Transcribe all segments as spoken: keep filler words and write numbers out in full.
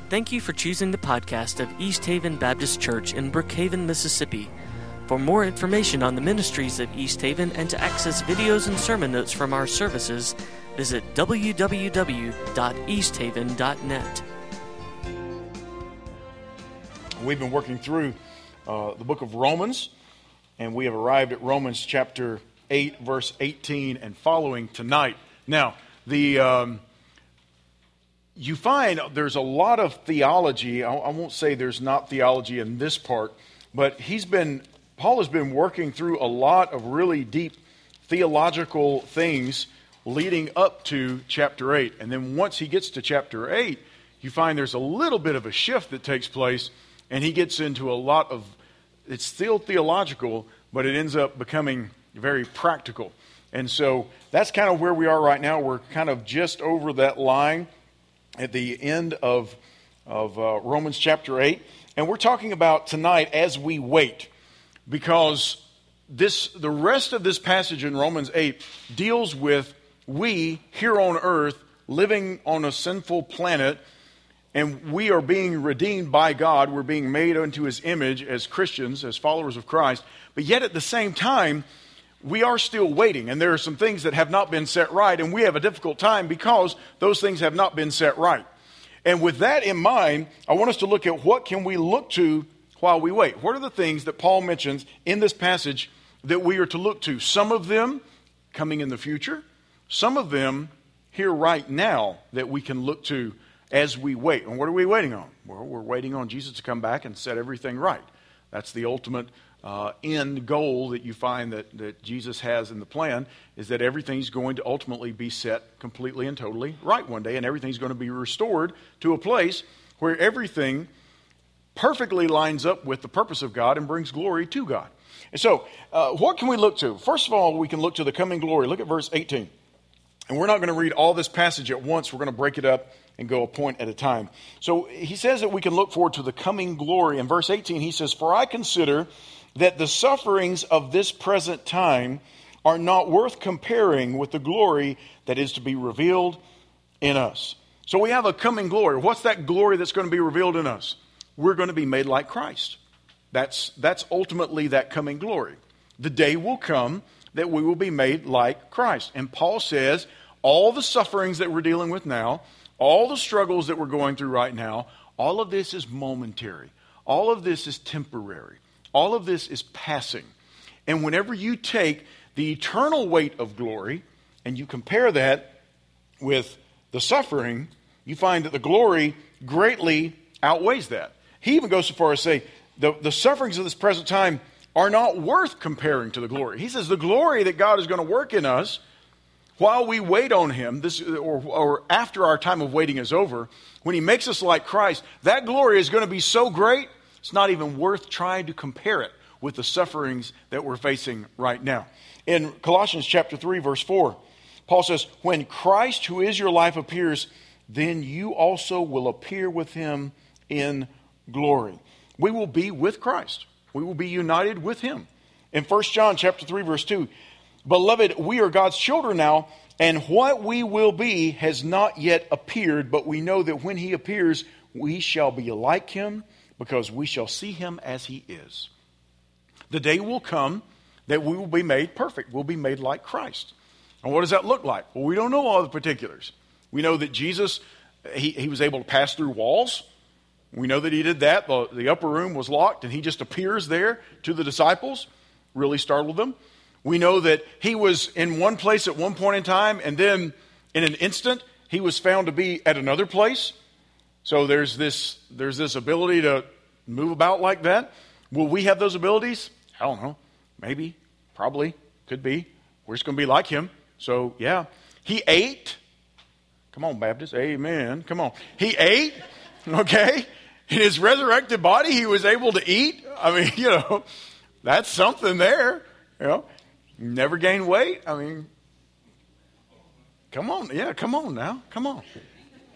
Thank you for choosing the podcast of East Haven Baptist Church in Brookhaven, Mississippi. For more information on the ministries of East Haven and to access videos and sermon notes from our services, visit w w w dot east haven dot net. We've been working through uh, the book of Romans, and we have arrived at Romans chapter eight, verse eighteen and following tonight. Now, the um, you find there's a lot of theology. I, I won't say there's not theology in this part, but he's been Paul has been working through a lot of really deep theological things leading up to chapter eight. And then once he gets to chapter eight, you find there's a little bit of a shift that takes place, and he gets into a lot of, it's still theological, but it ends up becoming very practical. And so that's kind of where we are right now. We're kind of just over that line at the end of, of uh, Romans chapter eight. And we're talking about tonight as we wait, because this the rest of this passage in Romans eight deals with we here on earth living on a sinful planet, and we are being redeemed by God. We're being made unto His image as Christians, as followers of Christ. But yet at the same time, we are still waiting, and there are some things that have not been set right, and we have a difficult time because those things have not been set right. And with that in mind, I want us to look at what can we look to while we wait. What are the things that Paul mentions in this passage that we are to look to? Some of them coming in the future, some of them here right now that we can look to as we wait. And what are we waiting on? Well, we're waiting on Jesus to come back and set everything right. That's the ultimate uh, end goal that you find that, that Jesus has in the plan, is that everything's going to ultimately be set completely and totally right one day, and everything's going to be restored to a place where everything perfectly lines up with the purpose of God and brings glory to God. And so, uh, what can we look to? First of all, we can look to the coming glory. Look at verse eighteen. And we're not going to read all this passage at once. We're going to break it up and go a point at a time. So he says that we can look forward to the coming glory. In verse eighteen, he says, "For I consider that the sufferings of this present time are not worth comparing with the glory that is to be revealed in us." So we have a coming glory. What's that glory that's going to be revealed in us? We're going to be made like Christ. That's, that's ultimately that coming glory. The day will come that we will be made like Christ. And Paul says all the sufferings that we're dealing with now, all the struggles that we're going through right now, all of this is momentary. All of this is temporary. All of this is passing. And whenever you take the eternal weight of glory and you compare that with the suffering, you find that the glory greatly outweighs that. He even goes so far as to say the, the sufferings of this present time are not worth comparing to the glory. He says the glory that God is going to work in us while we wait on Him, this or, or after our time of waiting is over, when He makes us like Christ, that glory is going to be so great, it's not even worth trying to compare it with the sufferings that we're facing right now. In Colossians chapter three, verse four, Paul says, "When Christ, who is your life, appears, then you also will appear with Him in glory." We will be with Christ. We will be united with Him. In First John chapter three, verse two, "Beloved, we are God's children now, and what we will be has not yet appeared, but we know that when He appears, we shall be like Him, because we shall see Him as He is." The day will come that we will be made perfect. We'll be made like Christ. And what does that look like? Well, we don't know all the particulars. We know that Jesus, he, he was able to pass through walls. We know that He did that. The, the upper room was locked, and He just appears there to the disciples. Really startled them. We know that He was in one place at one point in time, and then in an instant, He was found to be at another place. So there's this, there's this ability to move about like that. Will we have those abilities? I don't know. Maybe. Probably. Could be. We're just going to be like Him. So, yeah. He ate. Come on, Baptist. Amen. Come on. He ate. Okay. In His resurrected body, He was able to eat. I mean, you know, that's something there. You know, never gained weight. I mean, come on. Yeah, come on now. Come on.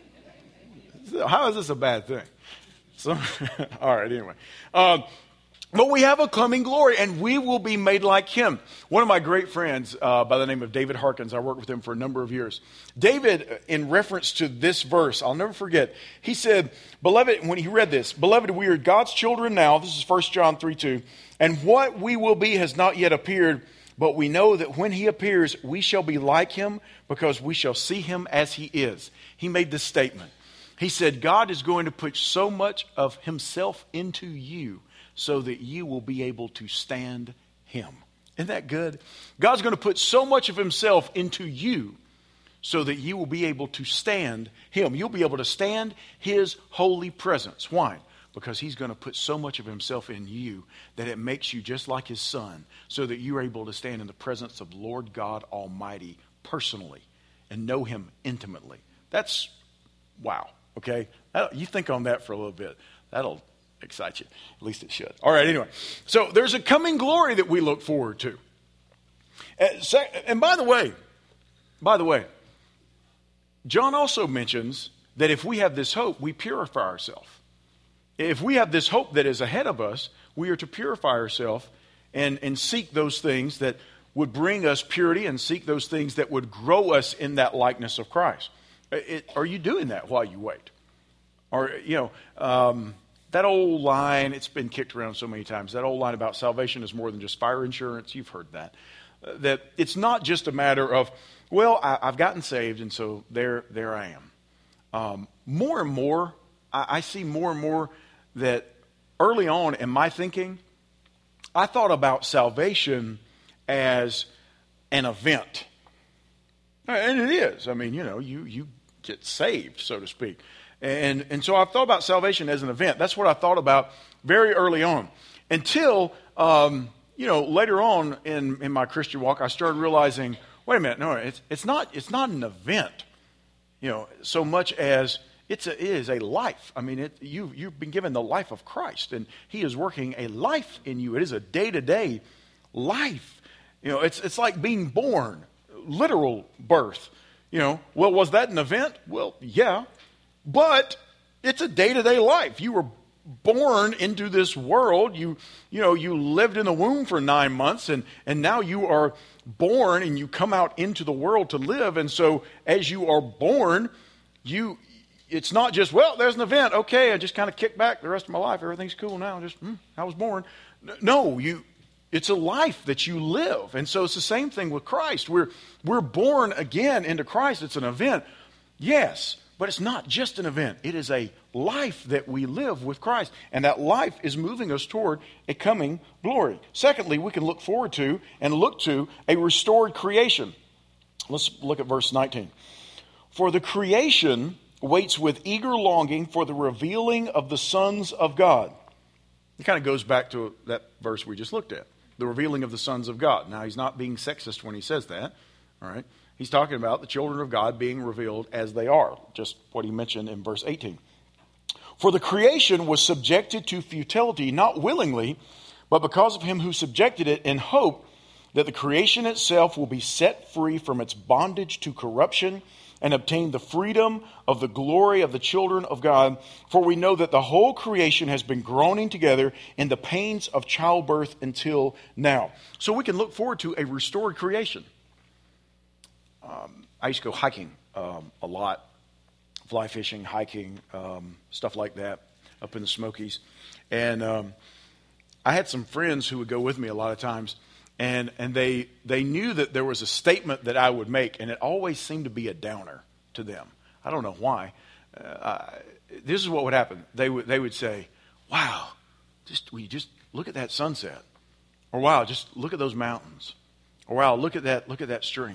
How is this a bad thing? So, all right, anyway. Um, But we have a coming glory, and we will be made like him. One of my great friends uh, by the name of David Harkins, I worked with him for a number of years. David, in reference to this verse, I'll never forget, he said, beloved, when he read this, beloved, we are God's children now. This is First John three two. And what we will be has not yet appeared, but we know that when he appears, we shall be like him because we shall see him as he is. He made this statement. He said, God is going to put so much of himself into you so that you will be able to stand him. Isn't that good? God's going to put so much of himself into you so that you will be able to stand him. You'll be able to stand his holy presence. Why? Because he's going to put so much of himself in you that it makes you just like his son, so that you're able to stand in the presence of Lord God Almighty personally and know him intimately. That's, wow, okay? You think on that for a little bit. That'll excite you. At least it should. All right, anyway. So there's a coming glory that we look forward to. And by the way, by the way, John also mentions that if we have this hope, we purify ourselves. If we have this hope that is ahead of us, we are to purify ourselves and, and seek those things that would bring us purity and seek those things that would grow us in that likeness of Christ. It, are you doing that while you wait? Or, you know, um, that old line, it's been kicked around so many times, that old line about salvation is more than just fire insurance. You've heard that. Uh, that it's not just a matter of, well, I, I've gotten saved, and so there, there I am. Um, more and more, I, I see more and more that early on in my thinking, I thought about salvation as an event. And it is. I mean, you know, you, you get saved, so to speak. And, and so I thought about salvation as an event. That's what I thought about very early on. Until, um, you know, later on in, in my Christian walk, I started realizing, wait a minute, no, it's, it's not, it's not an event, you know, so much as It's a, it is a life. I mean, it, you, you've been given the life of Christ, and he is working a life in you. It is a day-to-day life. You know, it's it's like being born, literal birth. You know, well, was that an event? Well, yeah, but it's a day-to-day life. You were born into this world. You, you know, you lived in the womb for nine months, and, and now you are born, and you come out into the world to live. And so as you are born, you... It's not just, well, there's an event. Okay, I just kind of kick back the rest of my life. Everything's cool now. Just, hmm, I was born. No, you. It's a life that you live. And so it's the same thing with Christ. We're, we're born again into Christ. It's an event. Yes, but it's not just an event. It is a life that we live with Christ. And that life is moving us toward a coming glory. Secondly, we can look forward to and look to a restored creation. Let's look at verse nineteen. For the creation waits with eager longing for the revealing of the sons of God. It kind of goes back to that verse we just looked at, the revealing of the sons of God. Now, he's not being sexist when he says that, all right? He's talking about the children of God being revealed as they are, just what he mentioned in verse eighteen. For the creation was subjected to futility, not willingly, but because of him who subjected it, in hope that the creation itself will be set free from its bondage to corruption and obtain the freedom of the glory of the children of God. For we know that the whole creation has been groaning together in the pains of childbirth until now. So we can look forward to a restored creation. Um, I used to go hiking um, a lot, fly fishing, hiking, um, stuff like that, up in the Smokies. And um, I had some friends who would go with me a lot of times. And and they they knew that there was a statement that I would make, and it always seemed to be a downer to them. I don't know why. Uh, I, this is what would happen. They would they would say, "Wow, just will you just look at that sunset," or "Wow, just look at those mountains," or "Wow, look at that look at that stream,"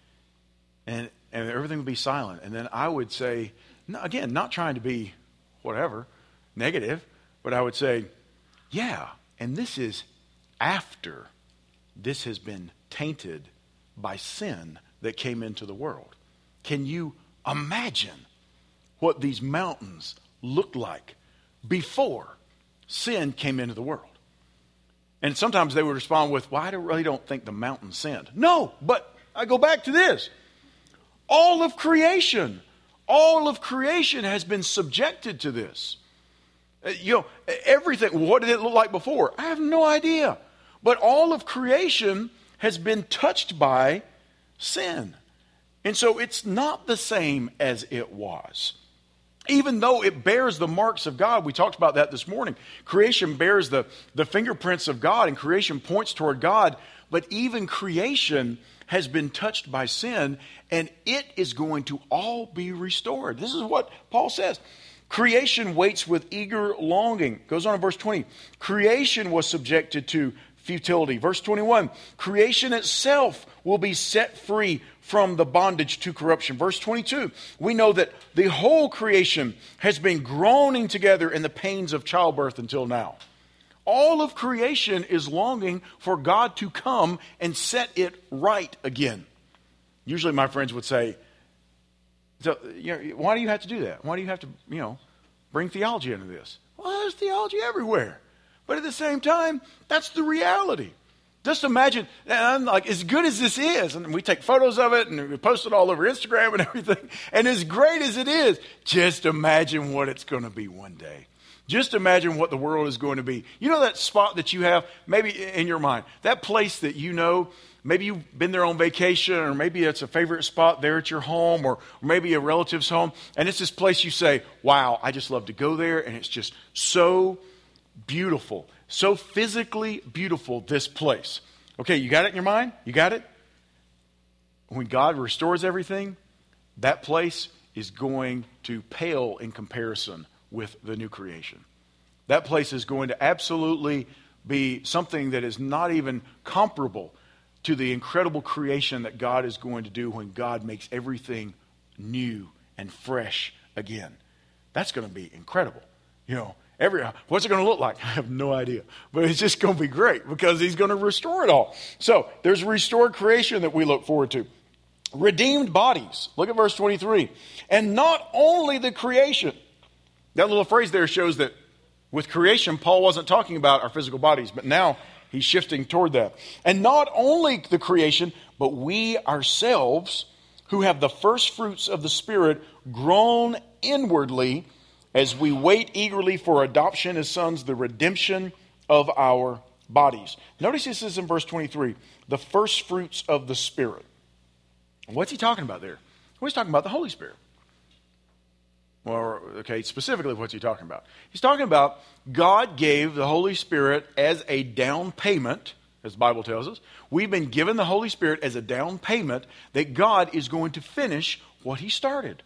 and and everything would be silent. And then I would say, no, again, not trying to be whatever negative, but I would say, "Yeah, and this is after this has been tainted by sin that came into the world." Can you imagine what these mountains looked like before sin came into the world? And sometimes they would respond with, well, I really don't think the mountains sinned. No, but I go back to this. All of creation, all of creation has been subjected to this. Uh, You know, everything, what did it look like before? I have no idea. But all of creation has been touched by sin. And so it's not the same as it was. Even though it bears the marks of God, we talked about that this morning. Creation bears the, the fingerprints of God, and creation points toward God. But even creation has been touched by sin, and it is going to all be restored. This is what Paul says. Creation waits with eager longing. Goes on in verse twenty. Creation was subjected to futility. Verse twenty-one. Creation itself will be set free from the bondage to corruption. Verse twenty-two. We know that the whole creation has been groaning together in the pains of childbirth until now. All of creation is longing for God to come and set it right again. Usually my friends would say, so, you know, why do you have to do that? Why do you have to, you know, bring theology into this? Well, there's theology everywhere. But at the same time, that's the reality. Just imagine, and I'm like, as good as this is, and we take photos of it and we post it all over Instagram and everything, and as great as it is, just imagine what it's going to be one day. Just imagine what the world is going to be. You know that spot that you have, maybe in your mind, that place that you know, maybe you've been there on vacation, or maybe it's a favorite spot there at your home, or maybe a relative's home, and it's this place you say, wow, I just love to go there, and it's just so beautiful, so physically beautiful, this place. Okay, you got it in your mind? You got it? When God restores everything, that place is going to pale in comparison with the new creation. That place is going to absolutely be something that is not even comparable to the incredible creation that God is going to do when God makes everything new and fresh again. That's going to be incredible. You know, every what's it going to look like? I have no idea. But it's just going to be great because he's going to restore it all. So there's restored creation that we look forward to. Redeemed bodies. Look at verse twenty-three. And not only the creation. That little phrase there shows that with creation, Paul wasn't talking about our physical bodies, but now he's shifting toward that. And not only the creation, but we ourselves, who have the first fruits of the Spirit, groan inwardly as we wait eagerly for adoption as sons, the redemption of our bodies. Notice this is in verse twenty-three, the first fruits of the Spirit. What's he talking about there? Well, he's talking about the Holy Spirit. Well, okay, specifically what's he talking about? He's talking about God gave the Holy Spirit as a down payment, as the Bible tells us. We've been given the Holy Spirit as a down payment that God is going to finish what he started.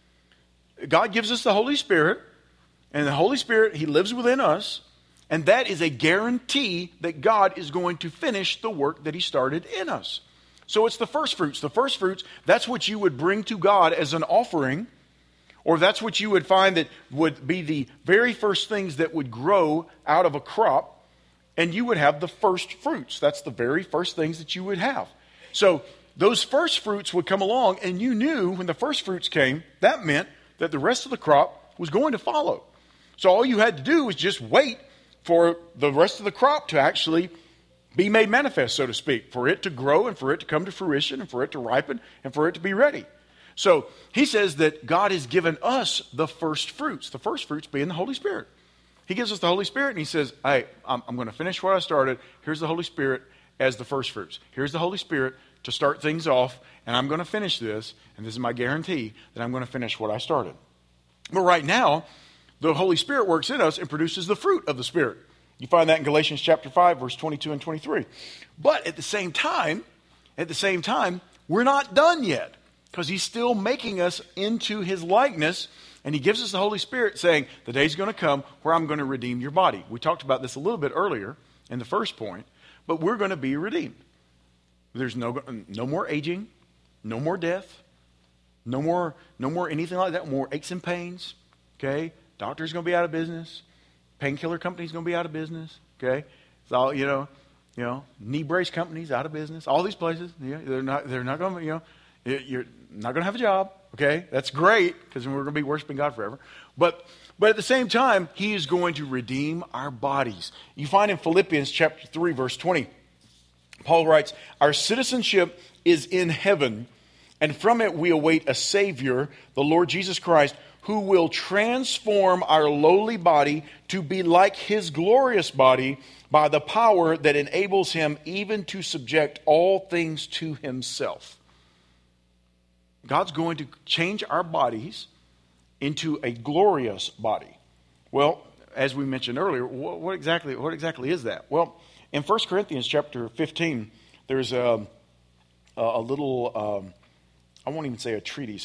God gives us the Holy Spirit, and the Holy Spirit, he lives within us, and that is a guarantee that God is going to finish the work that he started in us. So it's the first fruits. The first fruits, that's what you would bring to God as an offering, or that's what you would find that would be the very first things that would grow out of a crop, and you would have the first fruits. That's the very first things that you would have. So those first fruits would come along, and you knew when the first fruits came, that meant that the rest of the crop was going to follow. So all you had to do was just wait for the rest of the crop to actually be made manifest, so to speak, for it to grow and for it to come to fruition and for it to ripen and for it to be ready. So he says that God has given us the first fruits, the first fruits being the Holy Spirit. He gives us the Holy Spirit and he says, hey, I'm, I'm going to finish what I started. Here's the Holy Spirit as the first fruits. Here's the Holy Spirit to start things off, and I'm going to finish this, and this is my guarantee that I'm going to finish what I started. But right now, the Holy Spirit works in us and produces the fruit of the Spirit. You find that in Galatians chapter five, verse twenty-two and twenty-three. But at the same time, at the same time, we're not done yet, because he's still making us into his likeness, and he gives us the Holy Spirit saying, the day's going to come where I'm going to redeem your body. We talked about this a little bit earlier in the first point, but we're going to be redeemed. There's no no more aging, no more death, no more no more anything like that, more aches and pains, okay? Doctor's going to be out of business. Painkiller company's going to be out of business, okay? It's all, you know, you know, knee brace companies out of business. All these places, yeah, they're not they're not going to, you know, you're not going to have a job, okay? That's great, because we're going to be worshiping God forever. But but at the same time, he is going to redeem our bodies. You find in Philippians chapter three, verse twenty, Paul writes, our citizenship is in heaven, and from it we await a Savior, the Lord Jesus Christ, who will transform our lowly body to be like his glorious body by the power that enables him even to subject all things to himself. God's going to change our bodies into a glorious body. Well, as we mentioned earlier, what, what exactly what exactly is that? Well, in First Corinthians chapter fifteen, there's a, a little, um, I won't even say a treatise,